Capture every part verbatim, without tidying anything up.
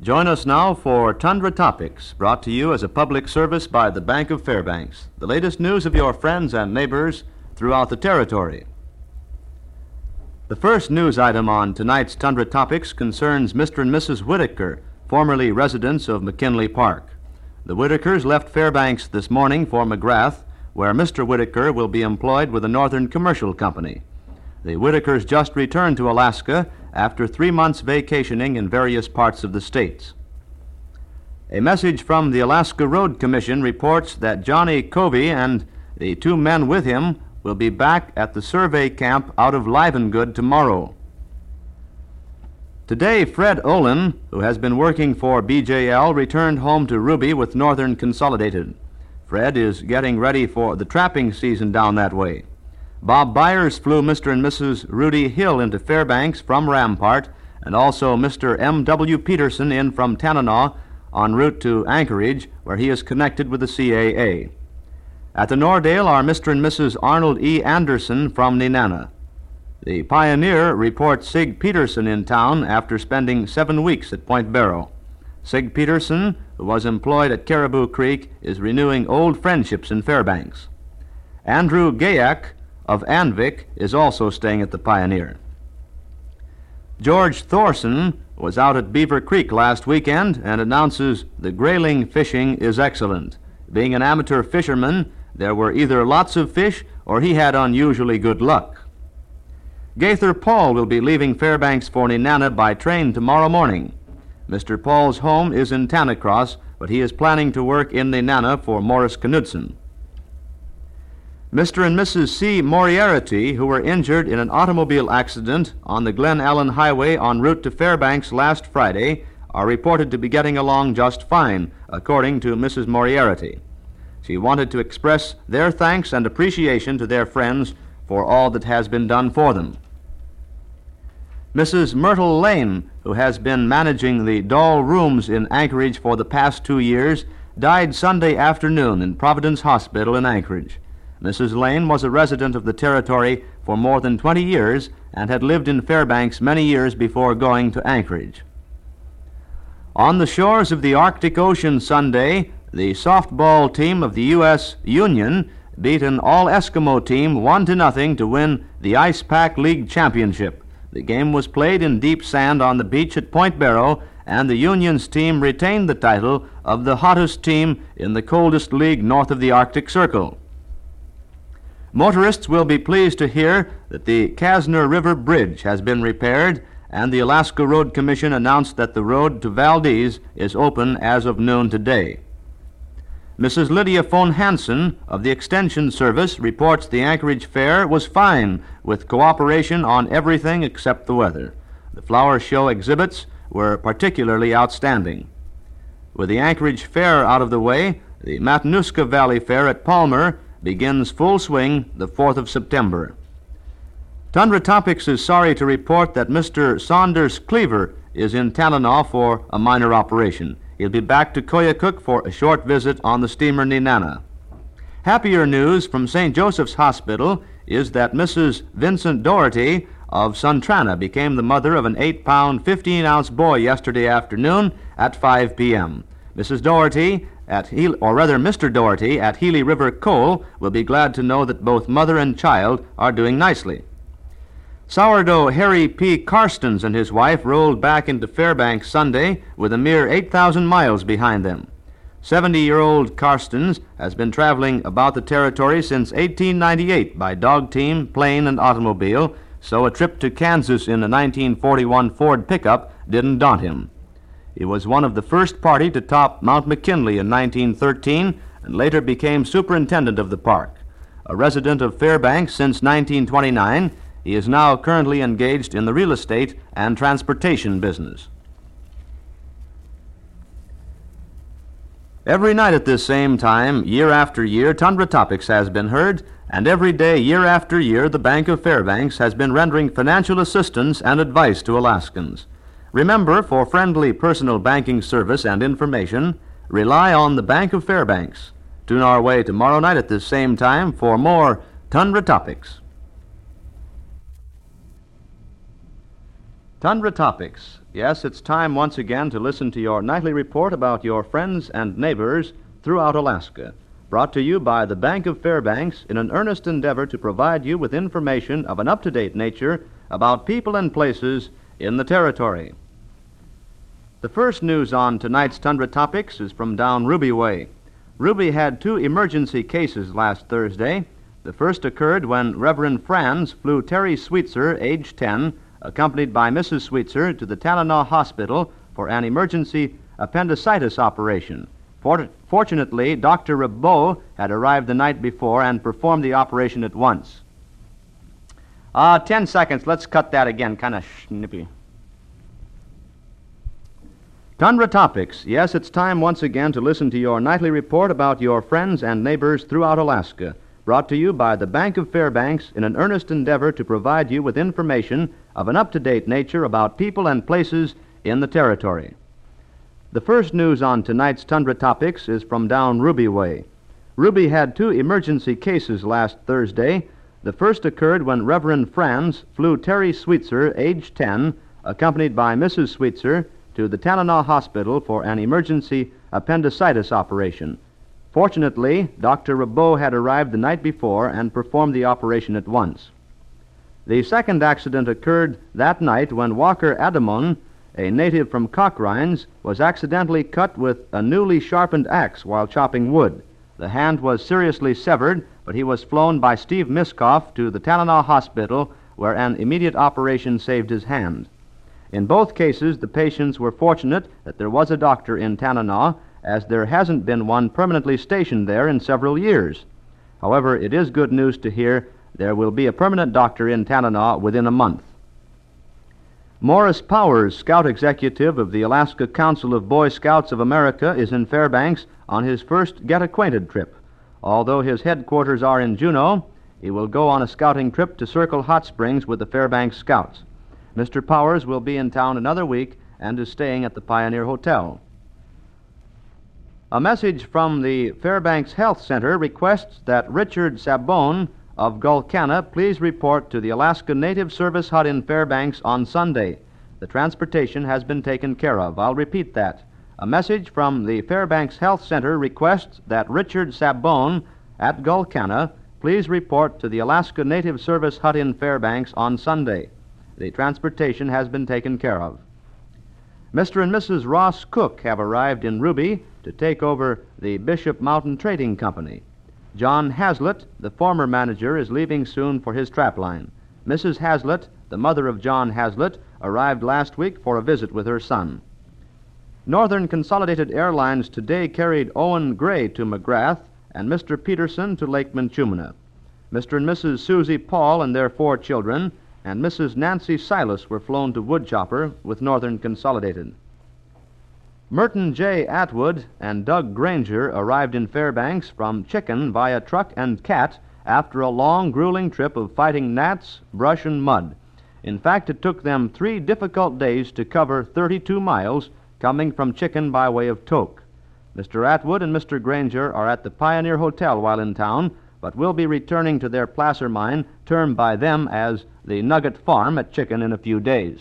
Join us now for Tundra Topics, brought to you as a public service by the Bank of Fairbanks. The latest news of your friends and neighbors throughout the territory. The first news item on tonight's Tundra Topics concerns Mister and Missus Whitaker, formerly residents of McKinley Park. The Whitakers left Fairbanks this morning for McGrath, where Mister Whitaker will be employed with a Northern Commercial Company. The Whitakers just returned to Alaska after three months vacationing in various parts of the states. A message from the Alaska Road Commission reports that Johnny Covey and the two men with him will be back at the survey camp out of Livengood tomorrow. Today, Fred Olin, who has been working for B J L, returned home to Ruby with Northern Consolidated. Fred is getting ready for the trapping season down that way. Bob Byers flew Mister and Missus Rudy Hill into Fairbanks from Rampart, and also Mister M W Peterson in from Tanana en route to Anchorage, where he is connected with the C A A. At the Nordale are Mister and Missus Arnold E. Anderson from Nenana. The Pioneer reports Sig Peterson in town after spending seven weeks at Point Barrow. Sig Peterson, who was employed at Caribou Creek, is renewing old friendships in Fairbanks. Andrew Gayak of Anvik is also staying at the Pioneer. George Thorson was out at Beaver Creek last weekend and announces the grayling fishing is excellent. Being an amateur fisherman, there were either lots of fish or he had unusually good luck. Gaither Paul will be leaving Fairbanks for Nenana by train tomorrow morning. Mister Paul's home is in Tanacross, but he is planning to work in Nenana for Morris Knudsen. Mister and Missus C. Moriarty, who were injured in an automobile accident on the Glen Allen Highway en route to Fairbanks last Friday, are reported to be getting along just fine, according to Missus Moriarty. She wanted to express their thanks and appreciation to their friends for all that has been done for them. Missus Myrtle Lane, who has been managing the doll rooms in Anchorage for the past two years, died Sunday afternoon in Providence Hospital in Anchorage. Missus Lane was a resident of the territory for more than twenty years and had lived in Fairbanks many years before going to Anchorage. On the shores of the Arctic Ocean Sunday, the softball team of the U S Union beat an all-Eskimo team one to nothing to win the Ice Pack League Championship. The game was played in deep sand on the beach at Point Barrow, and the Union's team retained the title of the hottest team in the coldest league north of the Arctic Circle. Motorists will be pleased to hear that the Kasner River Bridge has been repaired, and the Alaska Road Commission announced that the road to Valdez is open as of noon today. Missus Lydia Phone Hansen of the Extension Service reports the Anchorage Fair was fine, with cooperation on everything except the weather. The flower show exhibits were particularly outstanding. With the Anchorage Fair out of the way, the Matanuska Valley Fair at Palmer begins full swing the fourth of September. Tundra Topics is sorry to report that Mister Saunders Cleaver is in Tanana for a minor operation. He'll be back to Koyukuk for a short visit on the steamer Nenana. Happier news from Saint Joseph's Hospital is that Missus Vincent Doherty of Suntrana became the mother of an eight-pound, fifteen-ounce boy yesterday afternoon at five p.m. Missus Doherty at Healy, or rather Mister Doherty at Healy River Coal will be glad to know that both mother and child are doing nicely. Sourdough Harry P. Karstens and his wife rolled back into Fairbanks Sunday with a mere eight thousand miles behind them. seventy-year-old Karstens has been traveling about the territory since eighteen ninety-eight by dog team, plane, and automobile, so a trip to Kansas in a nineteen forty-one Ford pickup didn't daunt him. He was one of the first party to top Mount McKinley in nineteen thirteen and later became superintendent of the park. A resident of Fairbanks since nineteen twenty-nine, he is now currently engaged in the real estate and transportation business. Every night at this same time, year after year, Tundra Topics has been heard, and every day, year after year, the Bank of Fairbanks has been rendering financial assistance and advice to Alaskans. Remember, for friendly personal banking service and information, rely on the Bank of Fairbanks. Tune our way tomorrow night at this same time for more Tundra Topics. Tundra Topics Yes, it's time once again to listen to your nightly report about your friends and neighbors throughout Alaska. Brought to you by the Bank of Fairbanks in an earnest endeavor to provide you with information of an up-to-date nature about people and places in the territory. The first news on tonight's Tundra Topics is from down Ruby Way. Ruby had two emergency cases last Thursday. The first occurred when Reverend Franz flew Terry Sweetser, age ten, accompanied by Missus Sweetser, to the Tanana Hospital for an emergency appendicitis operation. For- fortunately, Doctor Rabot had arrived the night before and performed the operation at once. Uh, ten seconds. Let's cut that again. Kind of snippy. Tundra Topics. Yes, it's time once again to listen to your nightly report about your friends and neighbors throughout Alaska. Brought to you by the Bank of Fairbanks in an earnest endeavor to provide you with information of an up-to-date nature about people and places in the territory. The first news on tonight's Tundra Topics is from down Ruby Way. Ruby had two emergency cases last Thursday. The first occurred when Reverend Franz flew Terry Sweetser, age ten, accompanied by Missus Sweetser, to the Tanana Hospital for an emergency appendicitis operation. Fortunately, Doctor Rabot had arrived the night before and performed the operation at once. The second accident occurred that night when Walker Adamon, a native from Cochrines, was accidentally cut with a newly sharpened axe while chopping wood. The hand was seriously severed, but he was flown by Steve Miskoff to the Tanana Hospital, where an immediate operation saved his hand. In both cases, the patients were fortunate that there was a doctor in Tanana, as there hasn't been one permanently stationed there in several years. However, it is good news to hear there will be a permanent doctor in Tanana within a month. Morris Powers, Scout Executive of the Alaska Council of Boy Scouts of America, is in Fairbanks on his first get-acquainted trip. Although his headquarters are in Juneau, he will go on a scouting trip to Circle Hot Springs with the Fairbanks Scouts. Mister Powers will be in town another week and is staying at the Pioneer Hotel. A message from the Fairbanks Health Center requests that Richard Sabone of Gulkana please report to the Alaska Native Service Hut in Fairbanks on Sunday. The transportation has been taken care of. I'll repeat that. A message from the Fairbanks Health Center requests that Richard Sabone at Gulkana please report to the Alaska Native Service Hut in Fairbanks on Sunday. The transportation has been taken care of. Mister and Missus Ross Cook have arrived in Ruby to take over the Bishop Mountain Trading Company. John Hazlitt, the former manager, is leaving soon for his trapline. Missus Hazlitt, the mother of John Hazlitt, arrived last week for a visit with her son. Northern Consolidated Airlines today carried Owen Gray to McGrath and Mister Peterson to Lake Minchumina. Mister and Missus Susie Paul and their four children and Missus Nancy Silas were flown to Woodchopper with Northern Consolidated. Merton J. Atwood and Doug Granger arrived in Fairbanks from Chicken via truck and cat after a long, grueling trip of fighting gnats, brush, and mud. In fact, it took them three difficult days to cover thirty-two miles, coming from Chicken by way of Tok. Mister Atwood and Mister Granger are at the Pioneer Hotel while in town, but will be returning to their placer mine, termed by them as the Nugget Farm at Chicken, in a few days.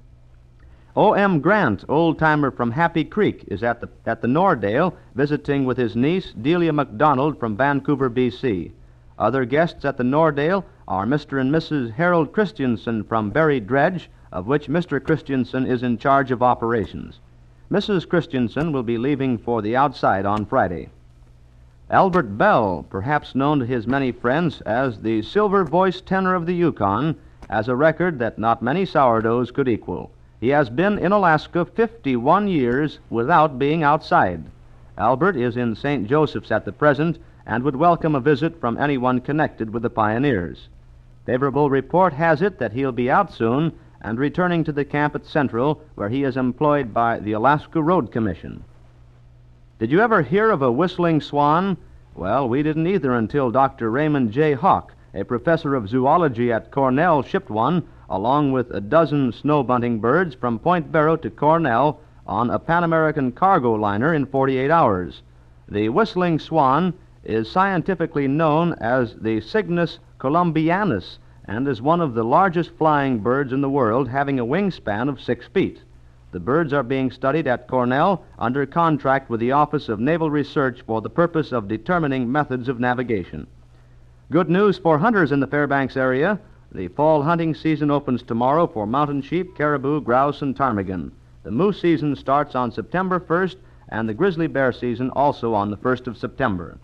O M. Grant, old-timer from Happy Creek, is at the, at the Nordale visiting with his niece, Delia McDonald, from Vancouver, B C Other guests at the Nordale are Mister and Missus Harold Christensen from Berry Dredge, of which Mister Christensen is in charge of operations. Missus Christensen will be leaving for the outside on Friday. Albert Bell, perhaps known to his many friends as the silver-voiced tenor of the Yukon, has a record that not many sourdoughs could equal. He has been in Alaska fifty-one years without being outside. Albert is in Saint Joseph's at the present and would welcome a visit from anyone connected with the Pioneers. Favorable report has it that he'll be out soon and returning to the camp at Central, where he is employed by the Alaska Road Commission. Did you ever hear of a whistling swan? Well, we didn't either until Doctor Raymond J. Hawk, a professor of zoology at Cornell, shipped one, along with a dozen snow-bunting birds, from Point Barrow to Cornell on a Pan American cargo liner in forty-eight hours. The whistling swan is scientifically known as the Cygnus columbianus and is one of the largest flying birds in the world, having a wingspan of six feet. The birds are being studied at Cornell under contract with the Office of Naval Research for the purpose of determining methods of navigation. Good news for hunters in the Fairbanks area. The fall hunting season opens tomorrow for mountain sheep, caribou, grouse, and ptarmigan. The moose season starts on September first, and the grizzly bear season also on the first of September.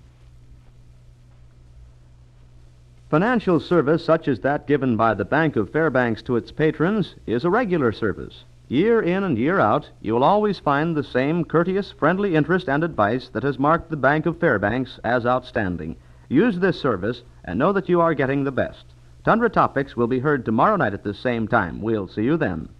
Financial service such as that given by the Bank of Fairbanks to its patrons is a regular service. Year in and year out, you will always find the same courteous, friendly interest and advice that has marked the Bank of Fairbanks as outstanding. Use this service and know that you are getting the best. Tundra Topics will be heard tomorrow night at the same time. We'll see you then.